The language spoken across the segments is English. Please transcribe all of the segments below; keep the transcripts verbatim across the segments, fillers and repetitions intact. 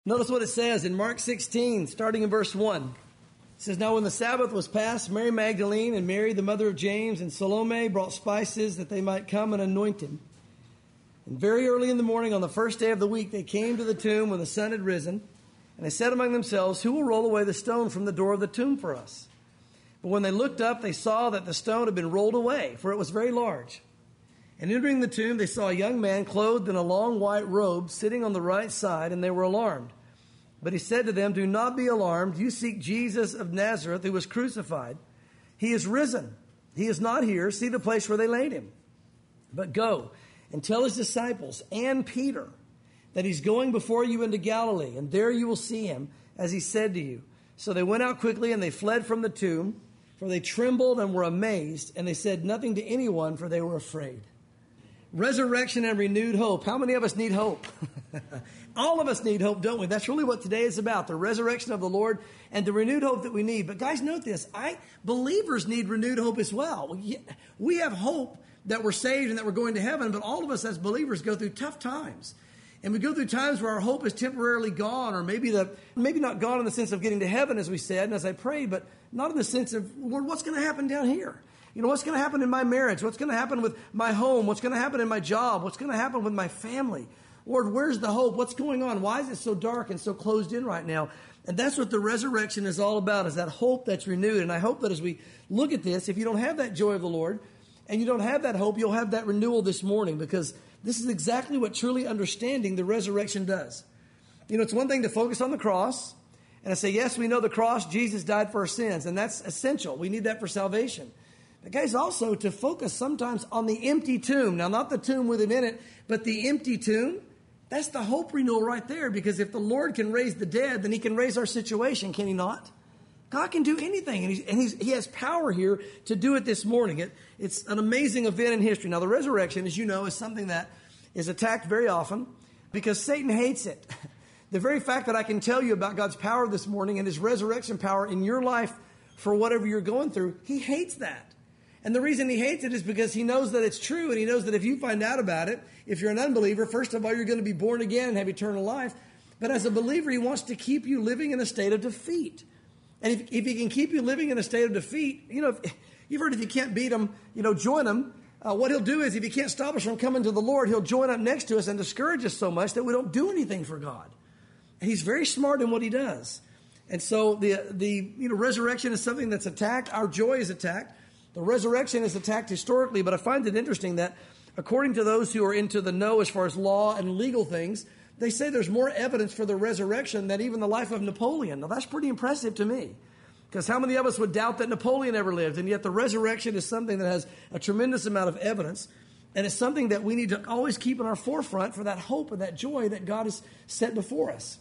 Notice what it says in Mark sixteen, starting in verse one. It says, "Now when the Sabbath was past, Mary Magdalene and Mary, the mother of James, and Salome brought spices that they might come and anoint him. And very early in the morning on the first day of the week, they came to the tomb when the sun had risen. And they said among themselves, 'Who will roll away the stone from the door of the tomb for us?' But when they looked up, they saw that the stone had been rolled away, for it was very large. And entering the tomb, they saw a young man clothed in a long white robe sitting on the right side, and they were alarmed. But he said to them, 'Do not be alarmed. You seek Jesus of Nazareth, who was crucified. He is risen. He is not here. See the place where they laid him. But go and tell his disciples and Peter that he's going before you into Galilee, and there you will see him, as he said to you.' So they went out quickly, and they fled from the tomb, for they trembled and were amazed, and they said nothing to anyone, for they were afraid." Resurrection and renewed hope. How many of us need hope? All of us need hope, don't we? That's really what today is about, the resurrection of the Lord and the renewed hope that we need. But guys, note this. I believers need renewed hope as well. We have hope that we're saved and that we're going to heaven, but all of us as believers go through tough times. And we go through times where our hope is temporarily gone, or maybe the maybe not gone in the sense of getting to heaven, as we said, and as I prayed, but not in the sense of, Lord, what's going to happen down here? You know, what's going to happen in my marriage? What's going to happen with my home? What's going to happen in my job? What's going to happen with my family? Lord, where's the hope? What's going on? Why is it so dark and so closed in right now? And that's what the resurrection is all about, is that hope that's renewed. And I hope that as we look at this, if you don't have that joy of the Lord and you don't have that hope, you'll have that renewal this morning, because this is exactly what truly understanding the resurrection does. You know, it's one thing to focus on the cross and I say, yes, we know the cross, Jesus died for our sins, and that's essential. We need that for salvation. But guys, also to focus sometimes on the empty tomb. Now, not the tomb with him in it, but the empty tomb. That's the hope renewal right there, because if the Lord can raise the dead, then he can raise our situation, can he not? God can do anything, and, he's, and he's, he has power here to do it this morning. It, it's an amazing event in history. Now, the resurrection, as you know, is something that is attacked very often because Satan hates it. The very fact that I can tell you about God's power this morning and his resurrection power in your life for whatever you're going through, he hates that. And the reason he hates it is because he knows that it's true, and he knows that if you find out about it, if you're an unbeliever, first of all, you're going to be born again and have eternal life. But as a believer, he wants to keep you living in a state of defeat. And if, if he can keep you living in a state of defeat, you know, if, you've heard if you can't beat him, you know, join him. Uh, what he'll do is if he can't stop us from coming to the Lord, he'll join up next to us and discourage us so much that we don't do anything for God. And he's very smart in what he does. And so the, the you know, resurrection is something that's attacked. Our joy is attacked. The resurrection is attacked historically, but I find it interesting that according to those who are into the know as far as law and legal things, they say there's more evidence for the resurrection than even the life of Napoleon. Now, that's pretty impressive to me, because how many of us would doubt that Napoleon ever lived? And yet the resurrection is something that has a tremendous amount of evidence, and it's something that we need to always keep in our forefront for that hope and that joy that God has set before us.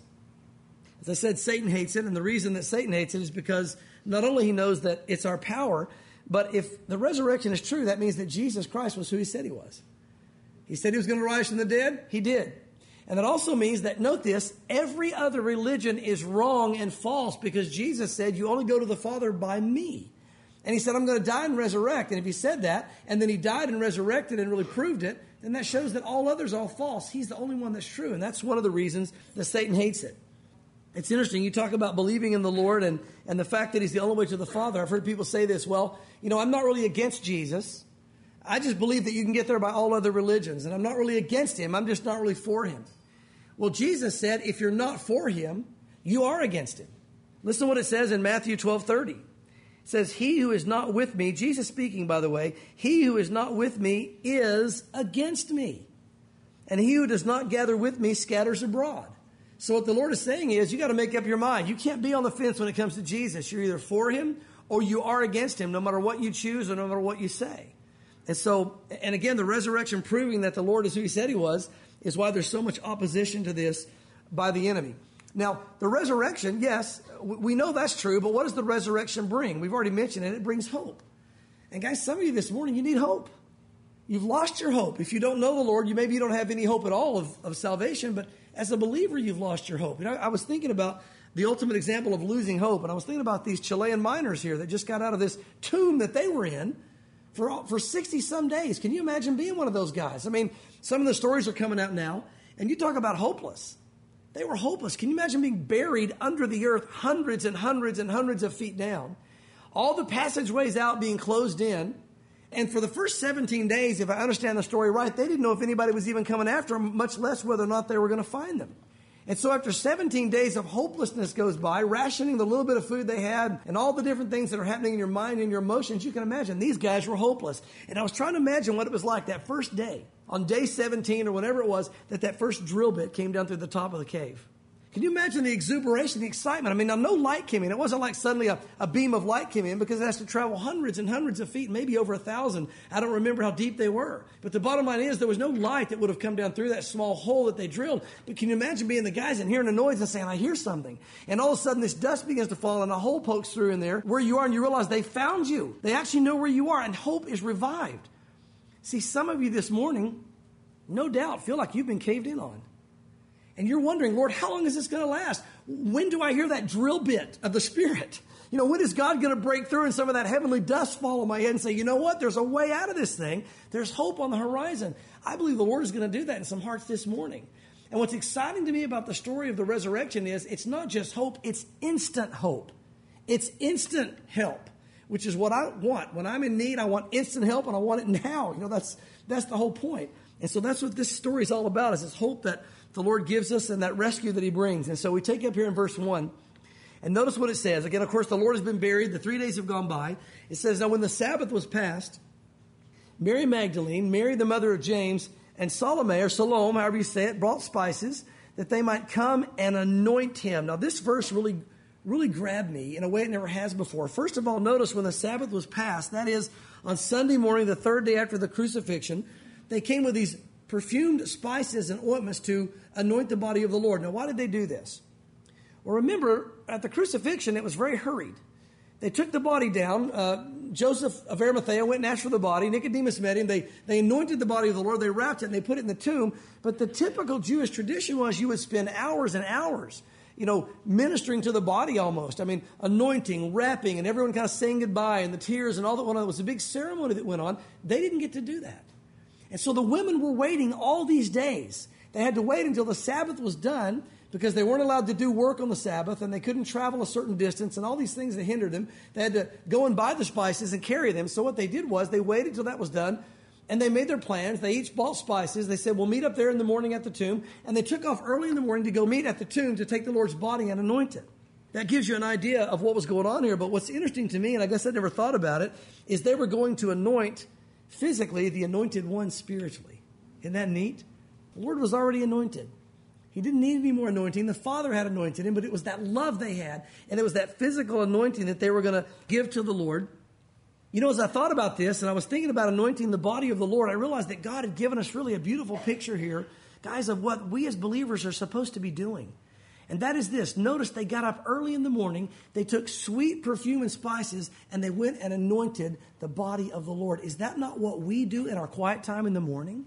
As I said, Satan hates it, and the reason that Satan hates it is because not only he knows that it's our power, but if the resurrection is true, that means that Jesus Christ was who he said he was. He said he was going to rise from the dead. He did. And that also means that, note this, every other religion is wrong and false, because Jesus said, you only go to the Father by me. And he said, I'm going to die and resurrect. And if he said that, and then he died and resurrected and really proved it, then that shows that all others are false. He's the only one that's true. And that's one of the reasons that Satan hates it. It's interesting. You talk about believing in the Lord and, and the fact that he's the only way to the Father. I've heard people say this, well, you know, I'm not really against Jesus. I just believe that you can get there by all other religions. And I'm not really against him. I'm just not really for him. Well, Jesus said, if you're not for him, you are against him. Listen to what it says in Matthew twelve thirty. It says, he who is not with me, Jesus speaking, by the way, he who is not with me is against me. And he who does not gather with me scatters abroad. So what the Lord is saying is, you got to make up your mind. You can't be on the fence when it comes to Jesus. You're either for him or you are against him, no matter what you choose or no matter what you say. And so, and again, the resurrection proving that the Lord is who he said he was is why there's so much opposition to this by the enemy. Now, the resurrection, yes, we know that's true, but what does the resurrection bring? We've already mentioned it. It brings hope. And guys, some of you this morning, you need hope. You've lost your hope. If you don't know the Lord, you maybe you don't have any hope at all of, of salvation, but as a believer, you've lost your hope. You know, I was thinking about the ultimate example of losing hope, and I was thinking about these Chilean miners here that just got out of this tomb that they were in for for sixty-some days. Can you imagine being one of those guys? I mean, some of the stories are coming out now, and you talk about hopeless. They were hopeless. Can you imagine being buried under the earth hundreds and hundreds and hundreds of feet down? All the passageways out being closed in. And for the first seventeen days, if I understand the story right, they didn't know if anybody was even coming after them, much less whether or not they were going to find them. And so after seventeen days of hopelessness goes by, rationing the little bit of food they had and all the different things that are happening in your mind and your emotions, you can imagine these guys were hopeless. And I was trying to imagine what it was like that first day, on day seventeen or whatever it was, that that first drill bit came down through the top of the cave. Can you imagine the exuberation, the excitement? I mean, now no light came in. It wasn't like suddenly a, a beam of light came in, because it has to travel hundreds and hundreds of feet, maybe over a thousand. I don't remember how deep they were. But the bottom line is there was no light that would have come down through that small hole that they drilled. But can you imagine being the guys and hearing a noise and saying, I hear something. And all of a sudden this dust begins to fall and a hole pokes through in there where you are, and you realize they found you. They actually know where you are, and hope is revived. See, some of you this morning, no doubt, feel like you've been caved in on. And you're wondering, Lord, how long is this going to last? When do I hear that drill bit of the Spirit? You know, when is God going to break through and some of that heavenly dust fall on my head and say, you know what? There's a way out of this thing. There's hope on the horizon. I believe the Lord is going to do that in some hearts this morning. And what's exciting to me about the story of the resurrection is it's not just hope, it's instant hope. It's instant help, which is what I want. When I'm in need, I want instant help, and I want it now. You know, that's that's the whole point. And so that's what this story is all about, is this hope that the Lord gives us and that rescue that he brings. And so we take up here in verse one, and notice what it says. Again, of course, the Lord has been buried. The three days have gone by. It says, now when the Sabbath was past, Mary Magdalene, Mary the mother of James, and Salome, or Salome, however you say it, brought spices that they might come and anoint him. Now this verse really, really grabbed me in a way it never has before. First of all, notice when the Sabbath was past, that is on Sunday morning, the third day after the crucifixion, they came with these perfumed spices and ointments to anoint the body of the Lord. Now, why did they do this? Well, remember, at the crucifixion, it was very hurried. They took the body down. Uh, Joseph of Arimathea went and asked for the body. Nicodemus met him. They, they anointed the body of the Lord. They wrapped it and they put it in the tomb. But the typical Jewish tradition was you would spend hours and hours, you know, ministering to the body almost. I mean, anointing, wrapping, and everyone kind of saying goodbye, and the tears and all that went on. It was a big ceremony that went on. They didn't get to do that. And so the women were waiting all these days. They had to wait until the Sabbath was done, because they weren't allowed to do work on the Sabbath, and they couldn't travel a certain distance, and all these things that hindered them. They had to go and buy the spices and carry them. So what they did was they waited till that was done, and they made their plans. They each bought spices. They said, we'll meet up there in the morning at the tomb. And they took off early in the morning to go meet at the tomb to take the Lord's body and anoint it. That gives you an idea of what was going on here. But what's interesting to me, and I guess I never thought about it, is they were going to anoint physically the anointed one spiritually. Isn't that neat? The Lord was already anointed. He didn't need any more anointing. The Father had anointed him, but it was that love they had, and it was that physical anointing that they were going to give to the Lord. You know, as I thought about this, and I was thinking about anointing the body of the Lord, I realized that God had given us really a beautiful picture here, guys, of what we as believers are supposed to be doing. And that is this. Notice they got up early in the morning. They took sweet perfume and spices, and they went and anointed the body of the Lord. Is that not what we do in our quiet time in the morning?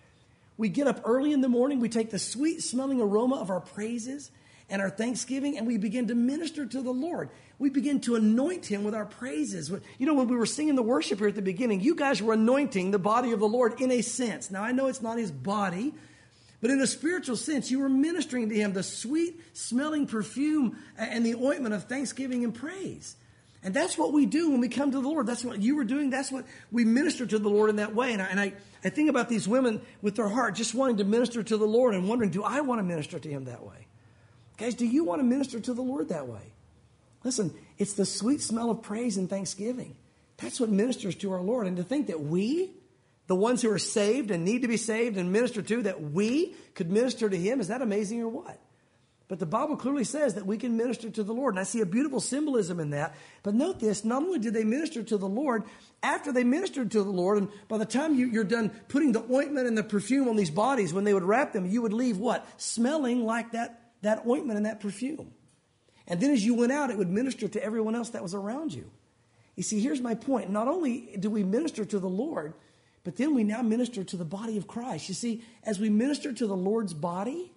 We get up early in the morning. We take the sweet smelling aroma of our praises and our thanksgiving, and we begin to minister to the Lord. We begin to anoint him with our praises. You know, when we were singing the worship here at the beginning, you guys were anointing the body of the Lord in a sense. Now, I know it's not his body, but in a spiritual sense, you were ministering to him the sweet smelling perfume and the ointment of thanksgiving and praise. And that's what we do when we come to the Lord. That's what you were doing. That's what we minister to the Lord in that way. And I, and I, I think about these women with their heart just wanting to minister to the Lord and wondering, do I want to minister to him that way? Guys, do you want to minister to the Lord that way? Listen, it's the sweet smell of praise and thanksgiving. That's what ministers to our Lord. And to think that we, the ones who are saved and need to be saved and minister to, that we could minister to him, is that amazing or what? But the Bible clearly says that we can minister to the Lord. And I see a beautiful symbolism in that. But note this, not only did they minister to the Lord, after they ministered to the Lord, and by the time you, you're done putting the ointment and the perfume on these bodies, when they would wrap them, you would leave what? Smelling like that, that ointment and that perfume. And then as you went out, it would minister to everyone else that was around you. You see, here's my point. Not only do we minister to the Lord, but then we now minister to the body of Christ. You see, as we minister to the Lord's body,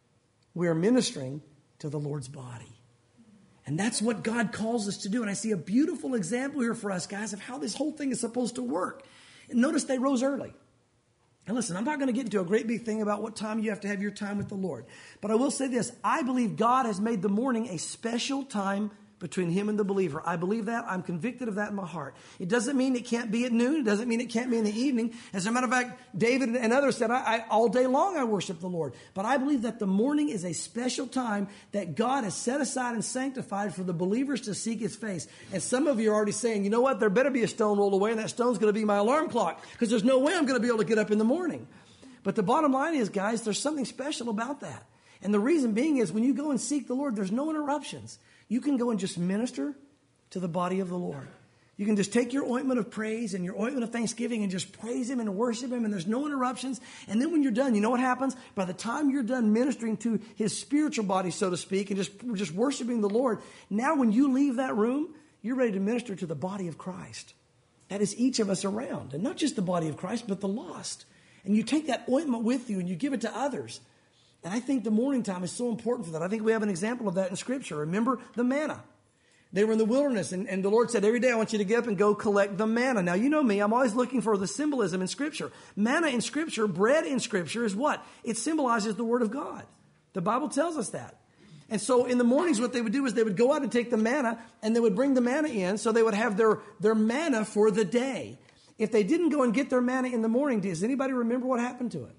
we are ministering to the Lord's body. And that's what God calls us to do. And I see a beautiful example here for us, guys, of how this whole thing is supposed to work. And notice they rose early. And listen, I'm not going to get into a great big thing about what time you have to have your time with the Lord. But I will say this. I believe God has made the morning a special time between him and the believer. I believe that. I'm convicted of that in my heart. It doesn't mean it can't be at noon. It doesn't mean it can't be in the evening. As a matter of fact, David and others said, I, I, all day long I worship the Lord. But I believe that the morning is a special time that God has set aside and sanctified for the believers to seek his face. And some of you are already saying, you know what? There better be a stone rolled away, and that stone's going to be my alarm clock, because there's no way I'm going to be able to get up in the morning. But the bottom line is, guys, there's something special about that. And the reason being is when you go and seek the Lord, there's no interruptions. You can go and just minister to the body of the Lord. You can just take your ointment of praise and your ointment of thanksgiving and just praise him and worship him, and there's no interruptions. And then when you're done, you know what happens? By the time you're done ministering to his spiritual body, so to speak, and just, just worshiping the Lord, now when you leave that room, you're ready to minister to the body of Christ. That is each of us around. And not just the body of Christ, but the lost. And you take that ointment with you and you give it to others. And I think the morning time is so important for that. I think we have an example of that in Scripture. Remember the manna. They were in the wilderness, and, and the Lord said, every day I want you to get up and go collect the manna. Now, you know me. I'm always looking for the symbolism in Scripture. Manna in Scripture, bread in Scripture is what? It symbolizes the Word of God. The Bible tells us that. And so in the mornings, what they would do is they would go out and take the manna, and they would bring the manna in, so they would have their, their manna for the day. If they didn't go and get their manna in the morning, does anybody remember what happened to it?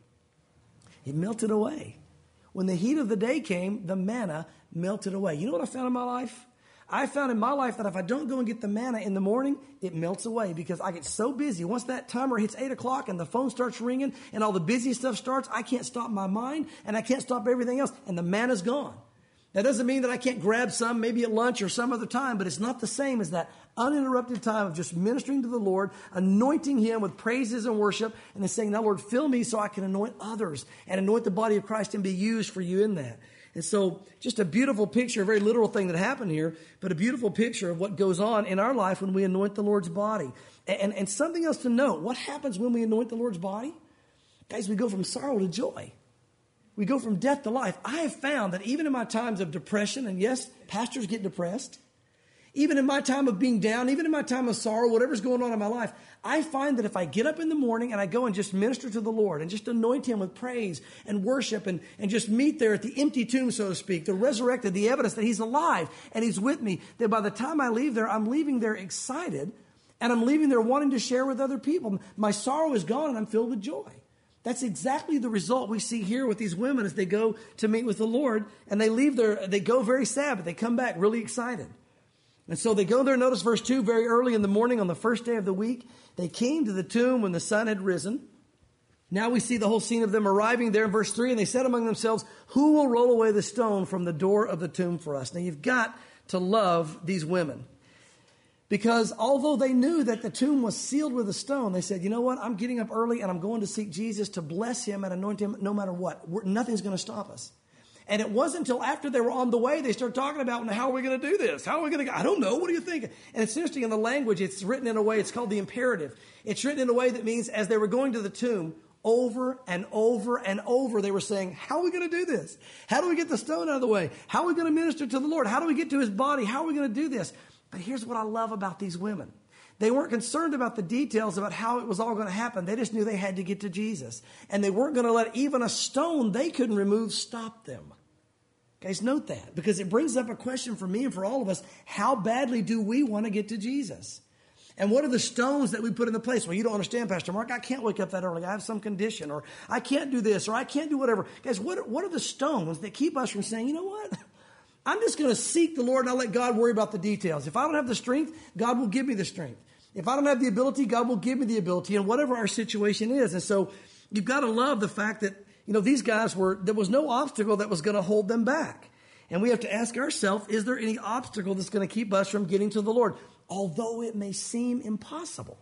It melted away. When the heat of the day came, the manna melted away. You know what I found in my life? I found in my life that if I don't go and get the manna in the morning, it melts away because I get so busy. Once that timer hits eight o'clock and the phone starts ringing and all the busy stuff starts, I can't stop my mind and I can't stop everything else, and the manna's gone. That doesn't mean that I can't grab some maybe at lunch or some other time, but it's not the same as that uninterrupted time of just ministering to the Lord, anointing him with praises and worship, and then saying, now, Lord, fill me so I can anoint others and anoint the body of Christ and be used for you in that. And so just a beautiful picture, a very literal thing that happened here, but a beautiful picture of what goes on in our life when we anoint the Lord's body. And, and something else to note, what happens when we anoint the Lord's body? Guys, we go from sorrow to joy. We go from death to life. I have found that even in my times of depression, and yes, pastors get depressed, even in my time of being down, even in my time of sorrow, whatever's going on in my life, I find that if I get up in the morning and I go and just minister to the Lord and just anoint him with praise and worship and, and just meet there at the empty tomb, so to speak, the resurrected, the evidence that he's alive and he's with me, that by the time I leave there, I'm leaving there excited and I'm leaving there wanting to share with other people. My sorrow is gone and I'm filled with joy. That's exactly the result we see here with these women as they go to meet with the Lord, and they leave there, they go very sad, but they come back really excited. And so they go there, notice verse two, very early in the morning on the first day of the week, they came to the tomb when the sun had risen. Now we see the whole scene of them arriving there in verse three, and they said among themselves, who will roll away the stone from the door of the tomb for us? Now you've got to love these women. Because although they knew that the tomb was sealed with a stone, they said, you know what? I'm getting up early and I'm going to seek Jesus to bless him and anoint him no matter what. We're, nothing's going to stop us. And it wasn't until after they were on the way, they started talking about, how are we going to do this? How are we going to go? I don't know. What do you think? And it's interesting in the language, it's written in a way, it's called the imperative. It's written in a way that means as they were going to the tomb, over and over and over, they were saying, how are we going to do this? How do we get the stone out of the way? How are we going to minister to the Lord? How do we get to his body? How are we going to do this? But here's what I love about these women. They weren't concerned about the details about how it was all going to happen. They just knew they had to get to Jesus. And they weren't going to let even a stone they couldn't remove stop them. Guys, note that, because it brings up a question for me and for all of us. How badly do we want to get to Jesus? And what are the stones that we put in the place? Well, you don't understand, Pastor Mark. I can't wake up that early. I have some condition, or I can't do this, or I can't do whatever. Guys, what, what are the stones that keep us from saying, you know what? I'm just going to seek the Lord and I'll let God worry about the details. If I don't have the strength, God will give me the strength. If I don't have the ability, God will give me the ability, and whatever our situation is. And so you've got to love the fact that, you know, these guys were, there was no obstacle that was going to hold them back. And we have to ask ourselves, is there any obstacle that's going to keep us from getting to the Lord? Although it may seem impossible.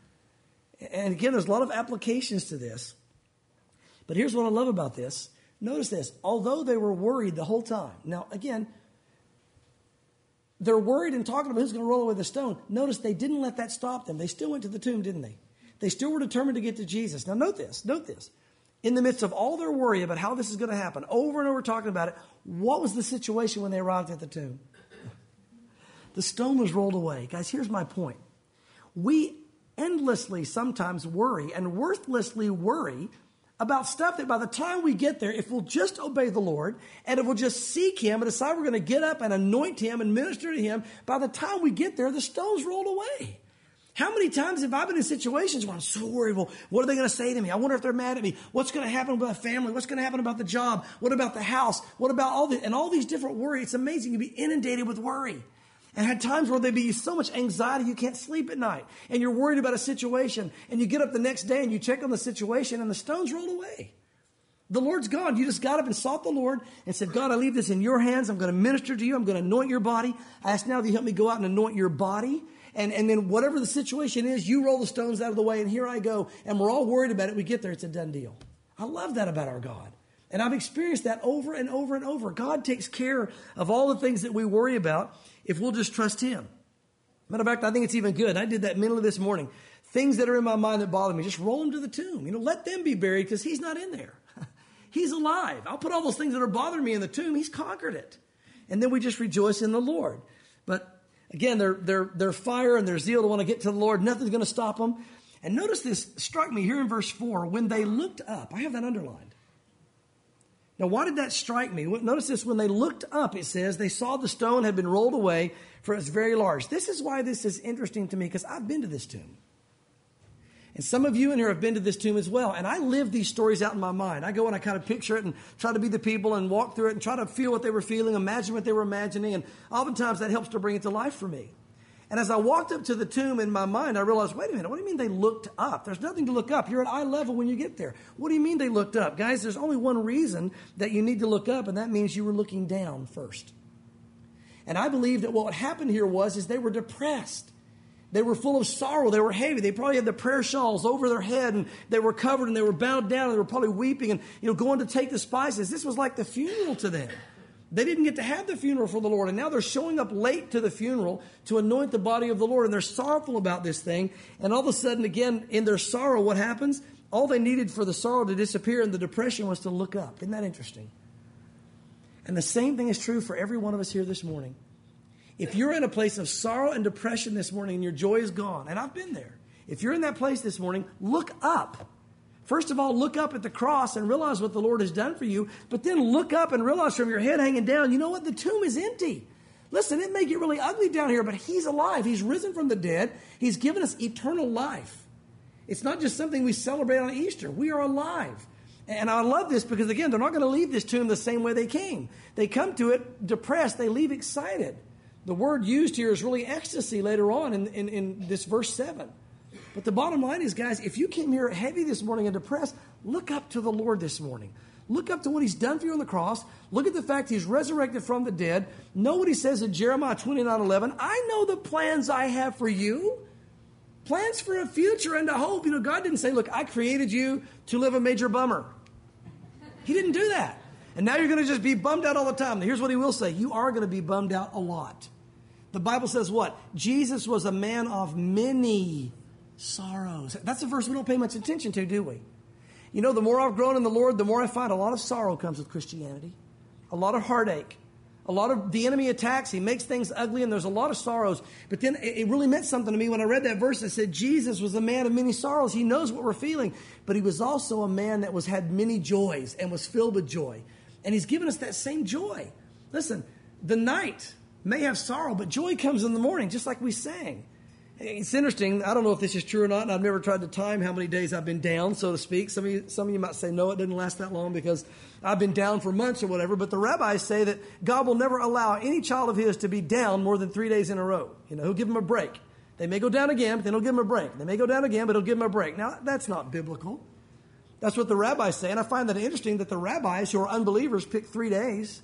And again, there's a lot of applications to this. But here's what I love about this. Notice this. Although they were worried the whole time. Now, again, they're worried and talking about who's going to roll away the stone. Notice they didn't let that stop them. They still went to the tomb, didn't they? They still were determined to get to Jesus. Now, note this. Note this. In the midst of all their worry about how this is going to happen, over and over talking about it, what was the situation when they arrived at the tomb? The stone was rolled away. Guys, here's my point. We endlessly sometimes worry and worthlessly worry about stuff that by the time we get there, if we'll just obey the Lord and if we'll just seek Him and decide we're going to get up and anoint Him and minister to Him, by the time we get there, the stone's rolled away. How many times have I been in situations where I'm so worried, well, what are they going to say to me? I wonder if they're mad at me. What's going to happen with my family? What's going to happen about the job? What about the house? What about all this? And all these different worries. It's amazing. You'd be inundated with worry. And had times where there'd be so much anxiety you can't sleep at night. And you're worried about a situation. And you get up the next day and you check on the situation and the stone's rolled away. The Lord's gone. You just got up and sought the Lord and said, God, I leave this in your hands. I'm going to minister to you. I'm going to anoint your body. I ask now that you help me go out and anoint your body. And, and then whatever the situation is, you roll the stones out of the way and here I go. And we're all worried about it. We get there. It's a done deal. I love that about our God. And I've experienced that over and over and over. God takes care of all the things that we worry about if we'll just trust Him. Matter of fact, I think it's even good. I did that mentally this morning. Things that are in my mind that bother me, just roll them to the tomb. You know, let them be buried because He's not in there. He's alive. I'll put all those things that are bothering me in the tomb. He's conquered it. And then we just rejoice in the Lord. But again, their, their, their fire and their zeal to want to get to the Lord, nothing's going to stop them. And notice this struck me here in verse four. When they looked up, I have that underlined. Now, why did that strike me? Notice this, when they looked up, it says, they saw the stone had been rolled away, for it's very large. This is why this is interesting to me, because I've been to this tomb. And some of you in here have been to this tomb as well. And I live these stories out in my mind. I go and I kind of picture it and try to be the people and walk through it and try to feel what they were feeling, imagine what they were imagining. And oftentimes that helps to bring it to life for me. And as I walked up to the tomb in my mind, I realized, wait a minute, what do you mean they looked up? There's nothing to look up. You're at eye level when you get there. What do you mean they looked up? Guys, there's only one reason that you need to look up, and that means you were looking down first. And I believe that what happened here was is they were depressed. They were full of sorrow. They were heavy. They probably had the prayer shawls over their head, and they were covered, and they were bowed down, and they were probably weeping and, you know, going to take the spices. This was like the funeral to them. They didn't get to have the funeral for the Lord, and now they're showing up late to the funeral to anoint the body of the Lord, and they're sorrowful about this thing. And all of a sudden, again, in their sorrow, what happens? All they needed for the sorrow to disappear and the depression was to look up. Isn't that interesting? And the same thing is true for every one of us here this morning. If you're in a place of sorrow and depression this morning and your joy is gone, and I've been there, if you're in that place this morning, look up. First of all, look up at the cross and realize what the Lord has done for you. But then look up and realize from your head hanging down, you know what? The tomb is empty. Listen, it may get really ugly down here, but He's alive. He's risen from the dead. He's given us eternal life. It's not just something we celebrate on Easter. We are alive. And I love this because, again, they're not going to leave this tomb the same way they came. They come to it depressed. They leave excited. The word used here is really ecstasy later on in, in, in this verse seven. But the bottom line is, guys, if you came here heavy this morning and depressed, look up to the Lord this morning. Look up to what He's done for you on the cross. Look at the fact He's resurrected from the dead. Know what He says in Jeremiah twenty-nine eleven. I know the plans I have for you. Plans for a future and a hope. You know, God didn't say, look, I created you to live a major bummer. He didn't do that. And now you're going to just be bummed out all the time. Now, here's what He will say. You are going to be bummed out a lot. The Bible says what? Jesus was a man of many sorrows. That's a verse we don't pay much attention to, do we? You know, the more I've grown in the Lord, the more I find a lot of sorrow comes with Christianity. A lot of heartache. A lot of the enemy attacks. He makes things ugly, and there's a lot of sorrows. But then it really meant something to me when I read that verse that said Jesus was a man of many sorrows. He knows what we're feeling. But He was also a man that was had many joys and was filled with joy. And He's given us that same joy. Listen, the night may have sorrow, but joy comes in the morning, just like we sang. It's interesting. I don't know if this is true or not, and I've never tried to time how many days I've been down, so to speak. Some of you, some of you might say, no, it didn't last that long because I've been down for months or whatever. But the rabbis say that God will never allow any child of His to be down more than three days in a row. You know, He'll give them a break. They may go down again, but then He'll give them a break. They may go down again, but He'll give them a break. Now, that's not biblical. That's what the rabbis say. And I find that interesting that the rabbis who are unbelievers pick three days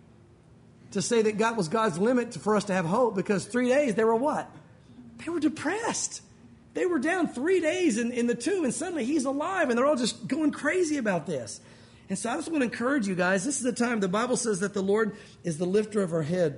to say that God was God's limit for us to have hope, because three days they were what? They were depressed. They were down three days in, in the tomb, and suddenly He's alive, and they're all just going crazy about this. And so I just want to encourage you guys, this is the time. The Bible says that the Lord is the lifter of our head.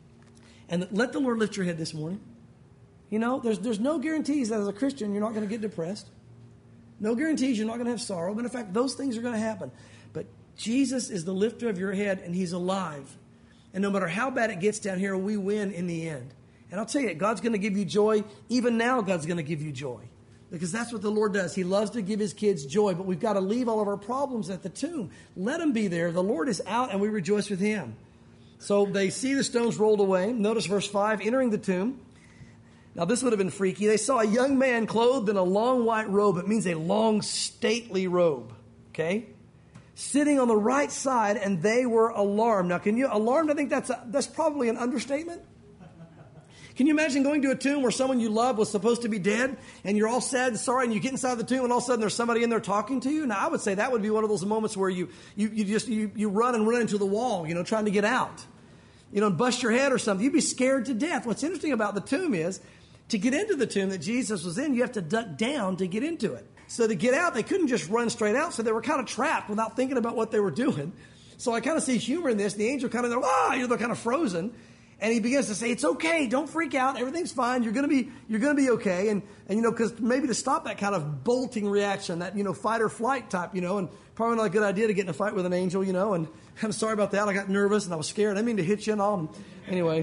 And let the Lord lift your head this morning. You know, there's, there's no guarantees that as a Christian you're not going to get depressed. No guarantees you're not going to have sorrow. But in fact, those things are going to happen. But Jesus is the lifter of your head, and He's alive. And no matter how bad it gets down here, we win in the end. And I'll tell you, God's going to give you joy. Even now, God's going to give you joy. Because that's what the Lord does. He loves to give his kids joy, but we've got to leave all of our problems at the tomb. Let them be there. The Lord is out and we rejoice with him. So they see the stones rolled away. Notice verse five, entering the tomb. Now this would have been freaky. They saw a young man clothed in a long white robe. It means a long stately robe. Okay? Sitting on the right side, and they were alarmed. Now can you, alarmed, I think that's a, that's probably an understatement. Can you imagine going to a tomb where someone you love was supposed to be dead and you're all sad and sorry and you get inside the tomb and all of a sudden there's somebody in there talking to you? Now, I would say that would be one of those moments where you you, you just you, you run and run into the wall, you know, trying to get out, you know, and bust your head or something. You'd be scared to death. What's interesting about the tomb is to get into the tomb that Jesus was in, you have to duck down to get into it. So to get out, they couldn't just run straight out. So they were kind of trapped without thinking about what they were doing. So I kind of see humor in this. The angel kind of, ah, you know, they're kind of frozen. And he begins to say, it's okay. Don't freak out. Everything's fine. You're going to be, you're going to be okay. And, and, you know, because maybe to stop that kind of bolting reaction, that, you know, fight or flight type, you know, and probably not a good idea to get in a fight with an angel, you know, and I'm sorry about that. I got nervous and I was scared. I didn't mean to hit you and all. Anyway,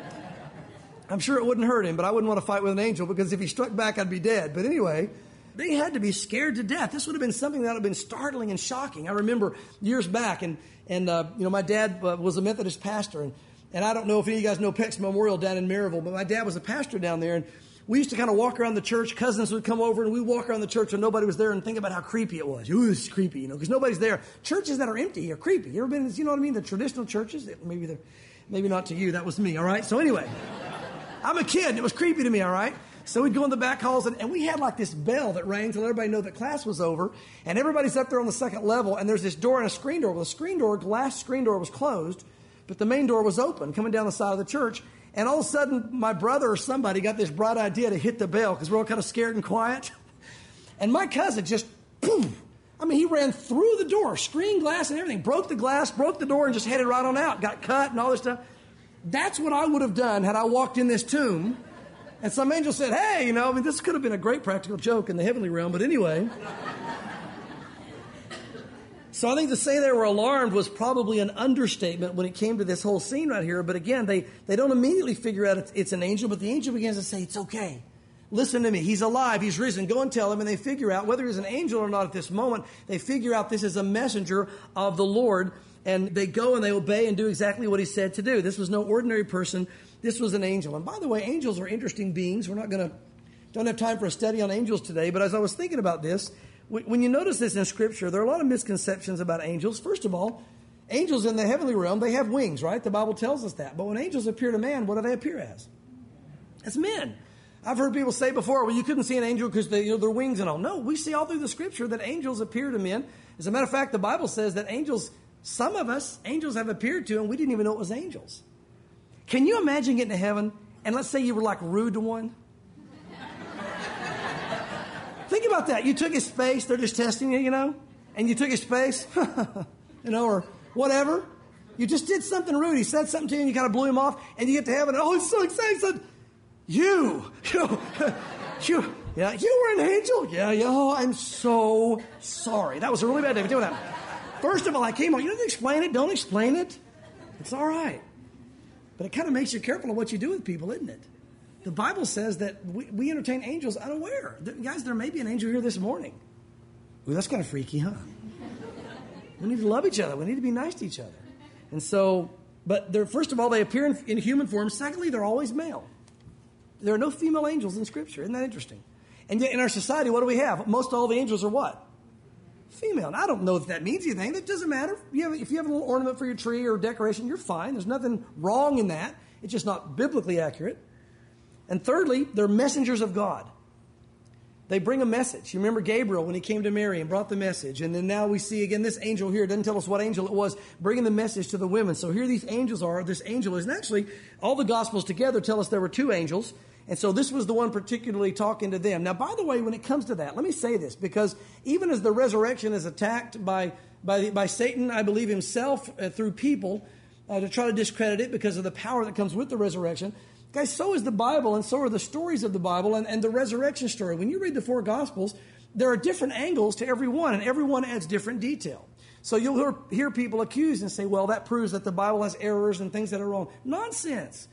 I'm sure it wouldn't hurt him, but I wouldn't want to fight with an angel because if he struck back, I'd be dead. But anyway, they had to be scared to death. This would have been something that would have been startling and shocking. I remember years back, and, and uh, you know, my dad uh, was a Methodist pastor, and And I don't know if any of you guys know Peck's Memorial down in Maryville, but my dad was a pastor down there. And we used to kind of walk around the church. Cousins would come over and we'd walk around the church and nobody was there and think about how creepy it was. Ooh, it's creepy, you know, because nobody's there. Churches that are empty are creepy. You ever been, you know what I mean? The traditional churches, maybe they're, maybe not to you. That was me, all right? So anyway, I'm a kid and it was creepy to me, all right? So we'd go in the back halls and, and we had like this bell that rang to let everybody know that class was over. And everybody's up there on the second level and there's this door and a screen door. Well, the screen door, glass screen door was closed. But the main door was open, coming down the side of the church. And all of a sudden, my brother or somebody got this bright idea to hit the bell because we're all kind of scared and quiet. And my cousin just, boom. I mean, he ran through the door, screen glass and everything, broke the glass, broke the door, and just headed right on out. Got cut and all this stuff. That's what I would have done had I walked in this tomb. And some angel said, hey, you know, I mean, this could have been a great practical joke in the heavenly realm. But anyway. So I think to say they were alarmed was probably an understatement when it came to this whole scene right here. But again, they, they don't immediately figure out it's, it's an angel, but the angel begins to say, it's okay. Listen to me. He's alive. He's risen. Go and tell him. And they figure out whether he's an angel or not at this moment. They figure out this is a messenger of the Lord. And they go and they obey and do exactly what he said to do. This was no ordinary person. This was an angel. And by the way, angels are interesting beings. We're not going to, don't have time for a study on angels today. But as I was thinking about this, when you notice this in Scripture, there are a lot of misconceptions about angels. First of all, angels in the heavenly realm, they have wings, right? The Bible tells us that. But when angels appear to man, what do they appear as? As men. I've heard people say before, well, you couldn't see an angel because they, you know, their wings and all. No, we see all through the Scripture that angels appear to men. As a matter of fact, the Bible says that angels, some of us, angels have appeared to, and we didn't even know it was angels. Can you imagine getting to heaven, and let's say you were like rude to one? Think about that. You took his face. They're just testing you, you know. And you took his face, you know, or whatever. You just did something rude. He said something to you and you kind of blew him off. And you get to heaven. And, oh, he's so excited. He said, you, you, you, yeah, you were an angel. Yeah, yeah. Oh, I'm so sorry. That was a really bad day. Do that. First of all, I came on. You didn't explain it. Don't explain it. It's all right. But it kind of makes you careful of what you do with people, isn't it? The Bible says that we, we entertain angels unaware. There, guys, there may be an angel here this morning. Ooh, that's kind of freaky, huh? We need to love each other. We need to be nice to each other. And so, but they're, first of all, they appear in, in human form. Secondly, they're always male. There are no female angels in Scripture. Isn't that interesting? And yet in our society, what do we have? Most all the angels are what? Female. Now, I don't know if that means anything. That doesn't matter. You have, if you have a little ornament for your tree or decoration, you're fine. There's nothing wrong in that. It's just not biblically accurate. And thirdly, they're messengers of God. They bring a message. You remember Gabriel when he came to Mary and brought the message. And then now we see again this angel here. It doesn't tell us what angel it was bringing the message to the women. So here these angels are. This angel is. And actually, all the Gospels together tell us there were two angels. And so this was the one particularly talking to them. Now, by the way, when it comes to that, let me say this. Because even as the resurrection is attacked by, by, by Satan, I believe himself, uh, through people, uh, to try to discredit it because of the power that comes with the resurrection, guys, so is the Bible, and so are the stories of the Bible and, and the resurrection story. When you read the four Gospels, there are different angles to every one, and every one adds different detail. So you'll hear, hear people accused and say, well, that proves that the Bible has errors and things that are wrong. Nonsense.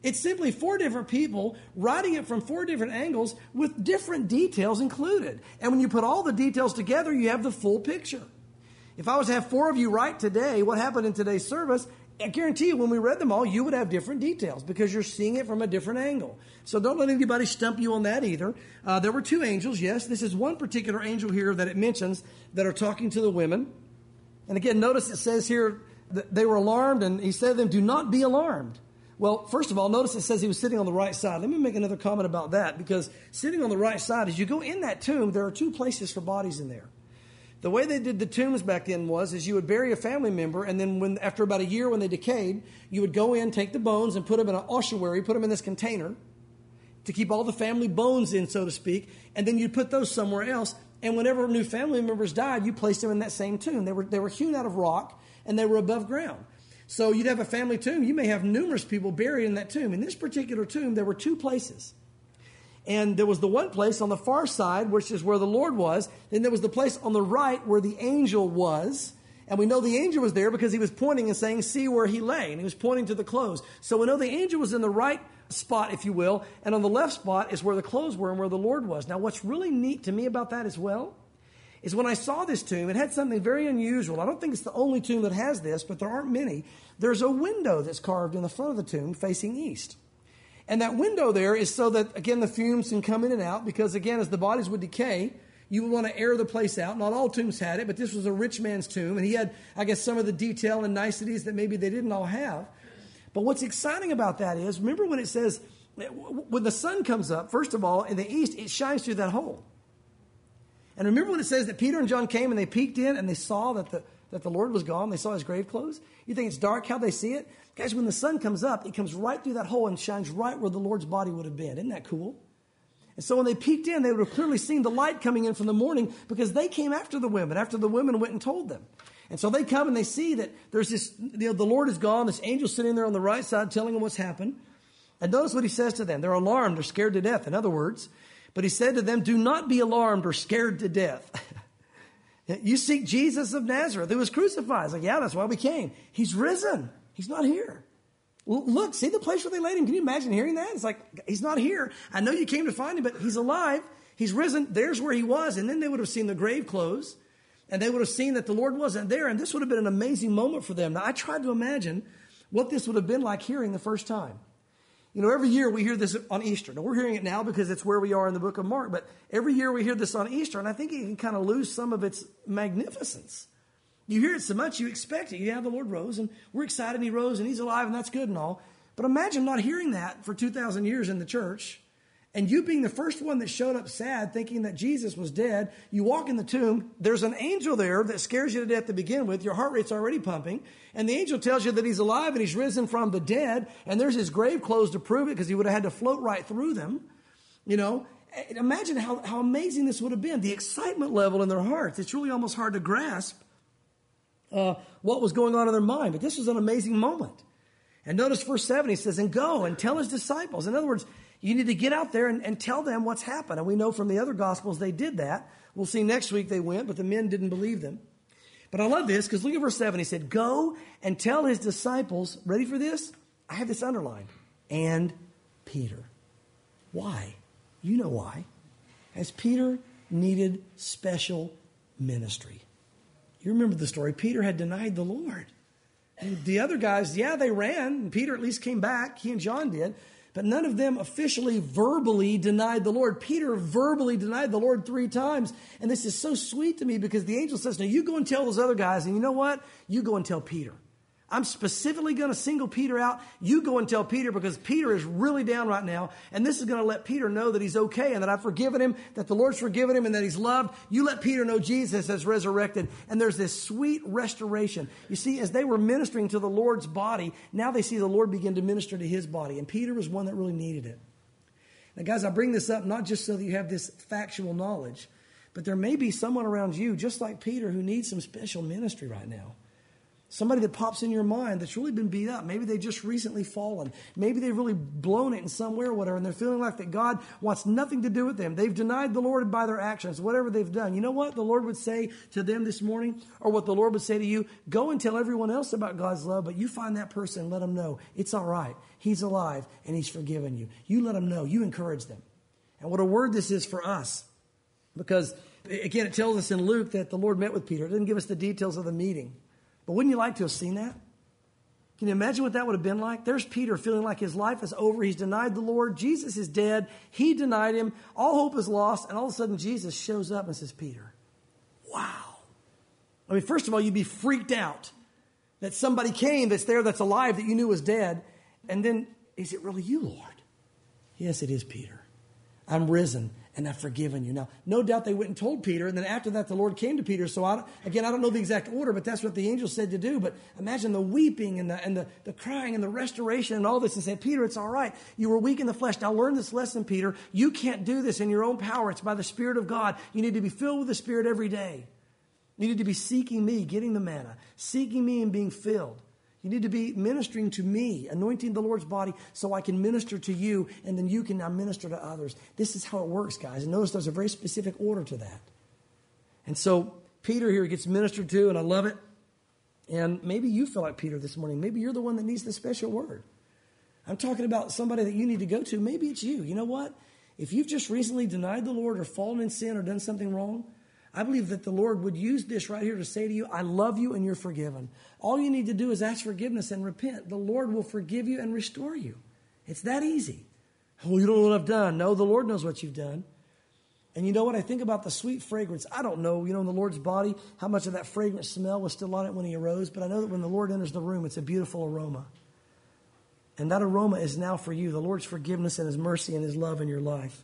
It's simply four different people writing it from four different angles with different details included. And when you put all the details together, you have the full picture. If I was to have four of you write today what happened in today's service, I guarantee you when we read them all, you would have different details because you're seeing it from a different angle. So don't let anybody stump you on that either. Uh, there were two angels, yes. This is one particular angel here that it mentions that are talking to the women. And again, notice it says here that they were alarmed, and he said to them, do not be alarmed. Well, first of all, notice it says he was sitting on the right side. Let me make another comment about that, because sitting on the right side, as you go in that tomb, there are two places for bodies in there. The way they did the tombs back then was is you would bury a family member, and then when after about a year when they decayed, you would go in, take the bones, and put them in an ossuary, put them in this container to keep all the family bones in, so to speak, and then you'd put those somewhere else. And whenever new family members died, you placed them in that same tomb. They were they were hewn out of rock, and they were above ground. So you'd have a family tomb. You may have numerous people buried in that tomb. In this particular tomb, there were two places. And there was the one place on the far side, which is where the Lord was. Then there was the place on the right where the angel was. And we know the angel was there because he was pointing and saying, see where he lay. And he was pointing to the clothes. So we know the angel was in the right spot, if you will. And on the left spot is where the clothes were and where the Lord was. Now, what's really neat to me about that as well is when I saw this tomb, it had something very unusual. I don't think it's the only tomb that has this, but there aren't many. There's a window that's carved in the front of the tomb facing east. And that window there is so that, again, the fumes can come in and out because, again, as the bodies would decay, you would want to air the place out. Not all tombs had it, but this was a rich man's tomb. And he had, I guess, some of the detail and niceties that maybe they didn't all have. But what's exciting about that is, remember when it says, when the sun comes up, first of all, in the east, it shines through that hole. And remember when it says that Peter and John came and they peeked in and they saw that the that the Lord was gone? They saw his grave clothes. You think it's dark how they see it? Guys, when the sun comes up, it comes right through that hole and shines right where the Lord's body would have been. Isn't that cool? And so when they peeked in, they would have clearly seen the light coming in from the morning because they came after the women, after the women went and told them. And so they come and they see that there's this, you know, the Lord is gone. This angel sitting there on the right side telling them what's happened. And notice what he says to them. They're alarmed. They're scared to death, in other words. But he said to them, do not be alarmed or scared to death. You seek Jesus of Nazareth who was crucified. It's like, yeah, that's why we came. He's risen. He's not here. Look, see the place where they laid him. Can you imagine hearing that? It's like, he's not here. I know you came to find him, but he's alive. He's risen. There's where he was. And then they would have seen the grave clothes, and they would have seen that the Lord wasn't there. And this would have been an amazing moment for them. Now, I tried to imagine what this would have been like hearing the first time. You know, every year we hear this on Easter. Now, we're hearing it now because it's where we are in the book of Mark. But every year we hear this on Easter, and I think it can kind of lose some of its magnificence. You hear it so much, you expect it. Yeah, the Lord rose, and we're excited he rose, and he's alive, and that's good and all. But imagine not hearing that for two thousand years in the church, and you being the first one that showed up sad, thinking that Jesus was dead. You walk in the tomb, there's an angel there that scares you to death to begin with. Your heart rate's already pumping, and the angel tells you that he's alive and he's risen from the dead, and there's his grave clothes to prove it because he would have had to float right through them. You know, imagine how, how amazing this would have been. The excitement level in their hearts, it's really almost hard to grasp uh, what was going on in their mind, but this was an amazing moment. And notice verse seven, he says, and go and tell his disciples. In other words, you need to get out there and, and tell them what's happened. And we know from the other Gospels they did that. We'll see next week they went, but the men didn't believe them. But I love this because look at verse seven. He said, go and tell his disciples, ready for this? I have this underlined, and Peter. Why? You know why. As Peter needed special ministry. You remember the story. Peter had denied the Lord. And the other guys, yeah, they ran. And Peter at least came back. He and John did. But none of them officially, verbally denied the Lord. Peter verbally denied the Lord three times. And this is so sweet to me because the angel says, now you go and tell those other guys. And you know what? You go and tell Peter. I'm specifically going to single Peter out. You go and tell Peter because Peter is really down right now. And this is going to let Peter know that he's okay and that I've forgiven him, that the Lord's forgiven him and that he's loved. You let Peter know Jesus has resurrected. And there's this sweet restoration. You see, as they were ministering to the Lord's body, now they see the Lord begin to minister to his body. And Peter was one that really needed it. Now, guys, I bring this up not just so that you have this factual knowledge, but there may be someone around you, just like Peter, who needs some special ministry right now. Somebody that pops in your mind that's really been beat up. Maybe they just recently fallen. Maybe they've really blown it in some way or whatever, and they're feeling like that God wants nothing to do with them. They've denied the Lord by their actions, whatever they've done. You know what the Lord would say to them this morning, or what the Lord would say to you? Go and tell everyone else about God's love, but you find that person and let them know it's all right. He's alive, and He's forgiven you. You let them know. You encourage them. And what a word this is for us. Because, again, it tells us in Luke that the Lord met with Peter. It doesn't give us the details of the meeting. But wouldn't you like to have seen that? Can you imagine what that would have been like? There's Peter feeling like his life is over. He's denied the Lord. Jesus is dead. He denied him. All hope is lost. And all of a sudden, Jesus shows up and says, Peter, wow. I mean, first of all, you'd be freaked out that somebody came that's there, that's alive, that you knew was dead. And then, is it really you, Lord? Yes, it is, Peter. I'm risen. And I've forgiven you. Now, no doubt they went and told Peter. And then after that, the Lord came to Peter. So, I, again, I don't know the exact order, but that's what the angel said to do. But imagine the weeping and the and the, the crying and the restoration and all this. And say, Peter, it's all right. You were weak in the flesh. Now learn this lesson, Peter. You can't do this in your own power. It's by the Spirit of God. You need to be filled with the Spirit every day. You need to be seeking me, getting the manna, seeking me and being filled. You need to be ministering to me, anointing the Lord's body so I can minister to you, and then you can now minister to others. This is how it works, guys. And notice there's a very specific order to that. And so Peter here gets ministered to, and I love it. And maybe you feel like Peter this morning. Maybe you're the one that needs the special word. I'm talking about somebody that you need to go to. Maybe it's you. You know what? If you've just recently denied the Lord or fallen in sin or done something wrong, I believe that the Lord would use this right here to say to you, I love you and you're forgiven. All you need to do is ask forgiveness and repent. The Lord will forgive you and restore you. It's that easy. Oh, you don't know what I've done. No, the Lord knows what you've done. And you know what? I think about the sweet fragrance. I don't know, you know, in the Lord's body, how much of that fragrant smell was still on it when He arose. But I know that when the Lord enters the room, it's a beautiful aroma. And that aroma is now for you. The Lord's forgiveness and His mercy and His love in your life.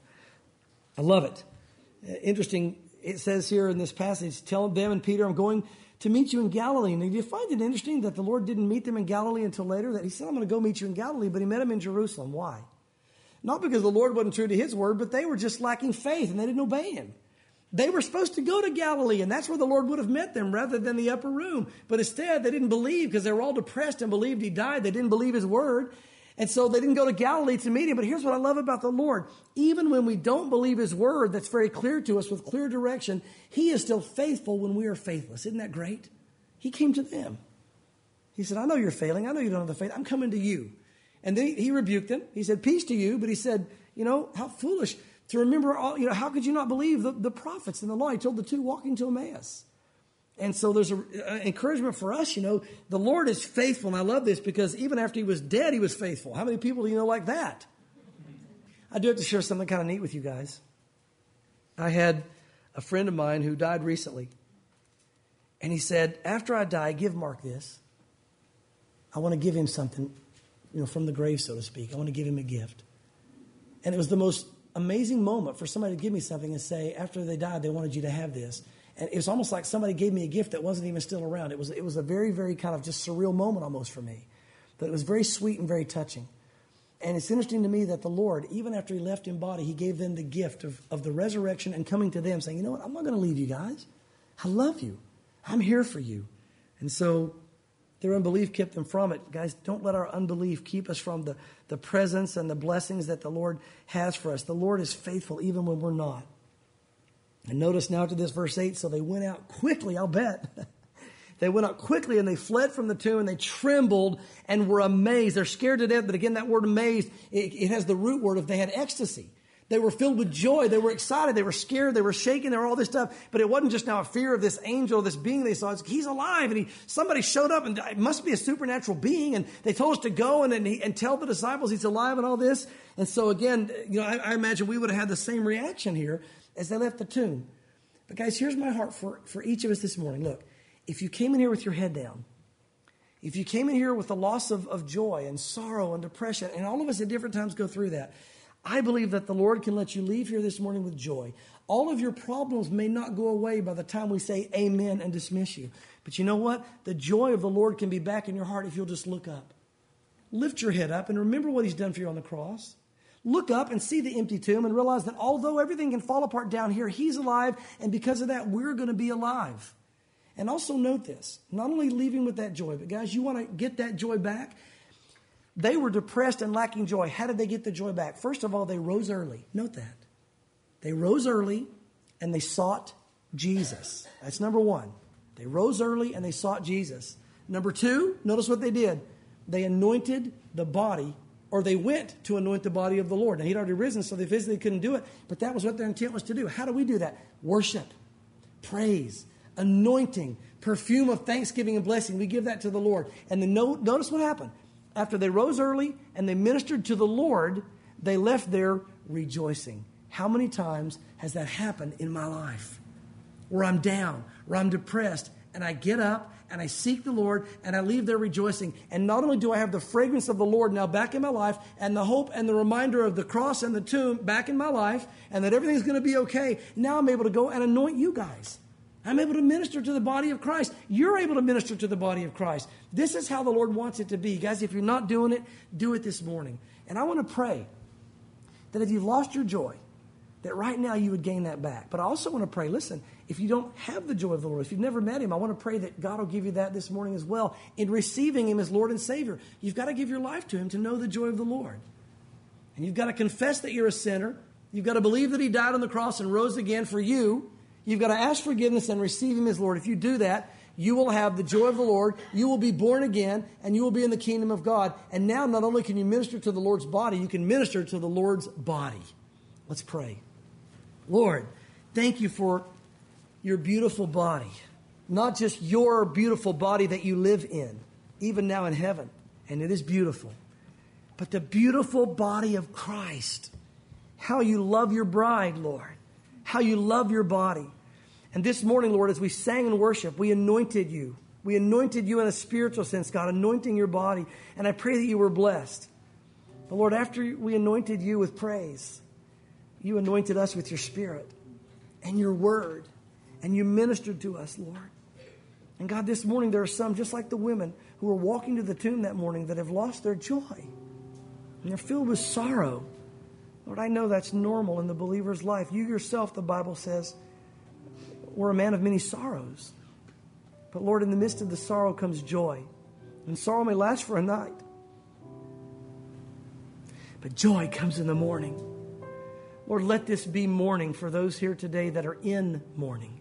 I love it. Interesting. It says here in this passage, tell them and Peter, I'm going to meet you in Galilee. And do you find it interesting that the Lord didn't meet them in Galilee until later? That He said, I'm going to go meet you in Galilee, but He met them in Jerusalem. Why? Not because the Lord wasn't true to His word, but they were just lacking faith and they didn't obey Him. They were supposed to go to Galilee, and that's where the Lord would have met them rather than the upper room. But instead, they didn't believe because they were all depressed and believed He died. They didn't believe His word. And so they didn't go to Galilee to meet Him. But here's what I love about the Lord. Even when we don't believe His word that's very clear to us with clear direction, He is still faithful when we are faithless. Isn't that great? He came to them. He said, I know you're failing. I know you don't have the faith. I'm coming to you. And then he, he rebuked them. He said, peace to you. But He said, you know, how foolish to remember all, you know, how could you not believe the, the prophets and the law? He told the two walking to Emmaus. And so there's an encouragement for us, you know, the Lord is faithful. And I love this because even after He was dead, He was faithful. How many people do you know like that? I do have to share something kind of neat with you guys. I had a friend of mine who died recently. And he said, after I die, give Mark this. I want to give him something, you know, from the grave, so to speak. I want to give him a gift. And it was the most amazing moment for somebody to give me something and say, after they died, they wanted you to have this. And it was almost like somebody gave me a gift that wasn't even still around. It was it was a very, very kind of just surreal moment almost for me. But it was very sweet and very touching. And it's interesting to me that the Lord, even after He left in body, He gave them the gift of, of the resurrection and coming to them saying, you know what, I'm not going to leave you guys. I love you. I'm here for you. And so their unbelief kept them from it. Guys, don't let our unbelief keep us from the, the presence and the blessings that the Lord has for us. The Lord is faithful even when we're not. And notice now to this verse eight, so they went out quickly, I'll bet. They went out quickly and they fled from the tomb and they trembled and were amazed. They're scared to death, but again, that word amazed, it, it has the root word of they had ecstasy. They were filled with joy. They were excited. They were scared. They were shaking. They were all this stuff. But it wasn't just now a fear of this angel, this being they saw. It's, he's alive. And he, somebody showed up and it must be a supernatural being. And they told us to go and, and, he, and tell the disciples he's alive and all this. And so again, you know, I, I imagine we would have had the same reaction here as they left the tomb. But guys, here's my heart for, for each of us this morning. Look, if you came in here with your head down, if you came in here with the loss of, of joy and sorrow and depression, and all of us at different times go through that, I believe that the Lord can let you leave here this morning with joy. All of your problems may not go away by the time we say amen and dismiss you. But you know what? The joy of the Lord can be back in your heart if you'll just look up. Lift your head up and remember what He's done for you on the cross. Look up and see the empty tomb and realize that although everything can fall apart down here, He's alive. And because of that, we're going to be alive. And also note this, not only leaving with that joy, but guys, you want to get that joy back? They were depressed and lacking joy. How did they get the joy back? First of all, they rose early. Note that. They rose early and they sought Jesus. That's number one. They rose early and they sought Jesus. Number two, notice what they did. They anointed the body, or they went to anoint the body of the Lord. Now, he'd already risen, so they physically couldn't do it, but that was what their intent was to do. How do we do that? Worship, praise, anointing, perfume of thanksgiving and blessing. We give that to the Lord. And then no, notice what happened. After they rose early and they ministered to the Lord, they left there rejoicing. How many times has that happened in my life? Where I'm down, where I'm depressed, and I get up and I seek the Lord and I leave there rejoicing. And not only do I have the fragrance of the Lord now back in my life, and the hope and the reminder of the cross and the tomb back in my life, and that everything's going to be okay, now I'm able to go and anoint you guys. I'm able to minister to the body of Christ. You're able to minister to the body of Christ. This is how the Lord wants it to be. Guys, if you're not doing it, do it this morning. And I want to pray that if you've lost your joy, that right now you would gain that back. But I also want to pray, listen, if you don't have the joy of the Lord, if you've never met him, I want to pray that God will give you that this morning as well in receiving him as Lord and Savior. You've got to give your life to him to know the joy of the Lord. And you've got to confess that you're a sinner. You've got to believe that he died on the cross and rose again for you. You've got to ask forgiveness and receive him as Lord. If you do that, you will have the joy of the Lord. You will be born again, and you will be in the kingdom of God. And now not only can you minister to the Lord's body, you can minister to the Lord's body. Let's pray. Lord, thank you for your beautiful body. Not just your beautiful body that you live in, even now in heaven, and it is beautiful, but the beautiful body of Christ. How you love your bride, Lord. How you love your body. And this morning, Lord, as we sang in worship, we anointed you. We anointed you in a spiritual sense, God, anointing your body. And I pray that you were blessed. But Lord, after we anointed you with praise, you anointed us with your Spirit and your word. And you ministered to us, Lord. And God, this morning there are some, just like the women who were walking to the tomb that morning, that have lost their joy. And they're filled with sorrow. Lord, I know that's normal in the believer's life. You yourself, the Bible says, were a man of many sorrows. But Lord, in the midst of the sorrow comes joy. And sorrow may last for a night. But joy comes in the morning. Lord, let this be morning for those here today that are in mourning.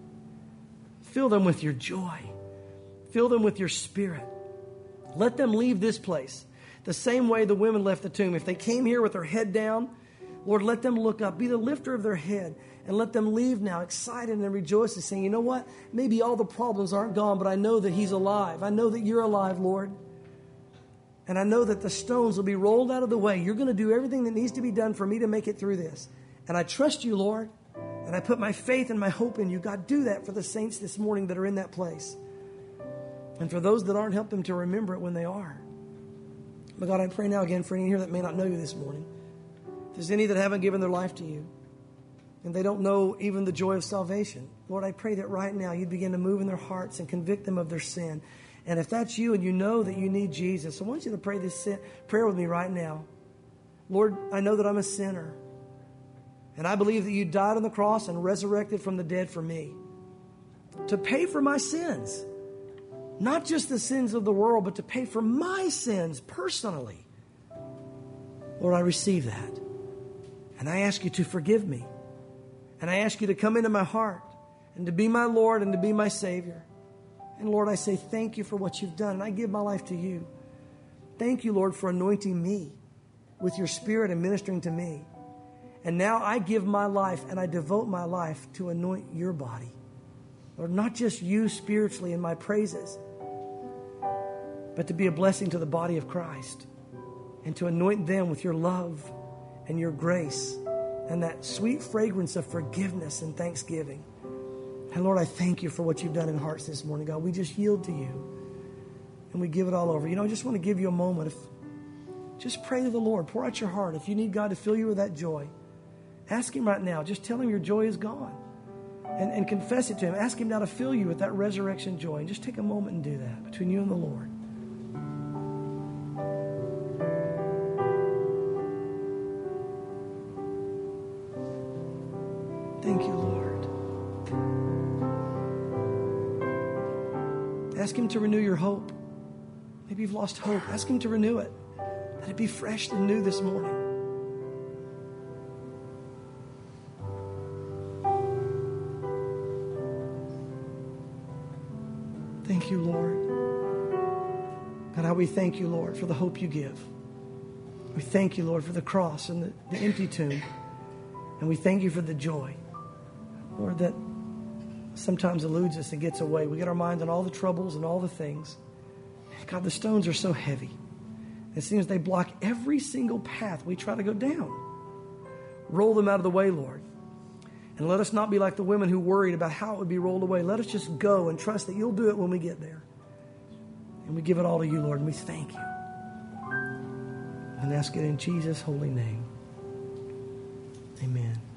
Fill them with your joy. Fill them with your Spirit. Let them leave this place the same way the women left the tomb. If they came here with their head down, Lord, let them look up. Be the lifter of their head. And let them leave now excited and rejoicing, saying, you know what? Maybe all the problems aren't gone, but I know that he's alive. I know that you're alive, Lord. And I know that the stones will be rolled out of the way. You're going to do everything that needs to be done for me to make it through this. And I trust you, Lord. And I put my faith and my hope in you. God, do that for the saints this morning that are in that place. And for those that aren't, help them to remember it when they are. But God, I pray now again for any here that may not know you this morning. If there's any that haven't given their life to you, and they don't know even the joy of salvation, Lord, I pray that right now you'd begin to move in their hearts and convict them of their sin. And if that's you and you know that you need Jesus, I want you to pray this prayer with me right now. Lord, I know that I'm a sinner. And I believe that you died on the cross and resurrected from the dead for me to pay for my sins. Not just the sins of the world, but to pay for my sins personally. Lord, I receive that. And I ask you to forgive me. And I ask you to come into my heart and to be my Lord and to be my Savior. And Lord, I say thank you for what you've done. And I give my life to you. Thank you, Lord, for anointing me with your Spirit and ministering to me. And now I give my life and I devote my life to anoint your body. Lord, not just you spiritually in my praises, but to be a blessing to the body of Christ and to anoint them with your love and your grace and that sweet fragrance of forgiveness and thanksgiving. And Lord, I thank you for what you've done in hearts this morning, God. We just yield to you and we give it all over. You know, I just want to give you a moment. If, just pray to the Lord. Pour out your heart. If you need God to fill you with that joy, ask him right now. Just tell him your joy is gone and, and confess it to him. Ask him now to fill you with that resurrection joy. And just take a moment and do that between you and the Lord. Thank you, Lord. Ask him to renew your hope. Maybe you've lost hope. Ask him to renew it. Let it be fresh and new this morning. Thank you, Lord. God, how we thank you, Lord, for the hope you give. We thank you, Lord, for the cross and the, the empty tomb. And we thank you for the joy, Lord, that sometimes eludes us and gets away. We get our minds on all the troubles and all the things. God, the stones are so heavy. It seems they block every single path we try to go down. Roll them out of the way, Lord. And let us not be like the women who worried about how it would be rolled away. Let us just go and trust that you'll do it when we get there. And we give it all to you, Lord, and we thank you. And ask it in Jesus' holy name. Amen.